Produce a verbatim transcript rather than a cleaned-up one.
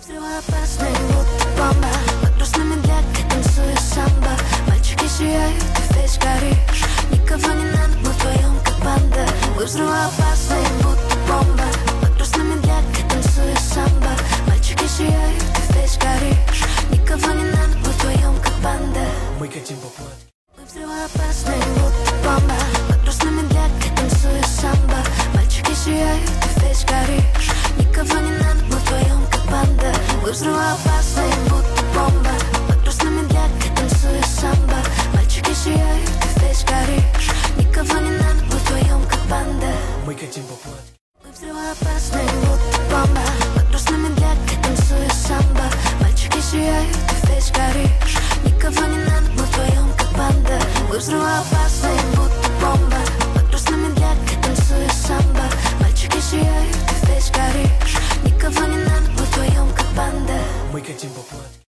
Взрывоопасный, будто бомба. Под грустными медляки танцуя самбо. Мальчики сияют, ты весь горишь. Никого не надо, мы вдвоем как банда. Мы взрывоопасные, будто бомба. Под грустными медляки танцуя самбо. Мальчики сияют, ты весь горишь. Никого не надо, мы вдвоем как банда. Мы катим по платью. Мы взрывоопасные, будто бомба. Под грустными медляки танцуя самбо. Мальчики сияют, ты весь горишь. Никого не надо, мы вдвоем как банда. Мы взрывоопасные, будто бомба. Под грустными медляки танцуя самбо. Мальчики сияют, ты весь горишь. Никого не надо, мы вдвоем как банда. Мы катим по платью. Мы взрывоопасные, будто бомба. Под грустными медляки танцуя самбо. Мальчики сияют, ты весь горишь. Никого не надо, мы вдвоем как банда. Мы взрывоопасные, будто бомба. Под грустными медляки танцуя самбо. Мальчики сияют, ты весь горишь. Никого не надо, мы вдвоем как банда. Мы катим по платью.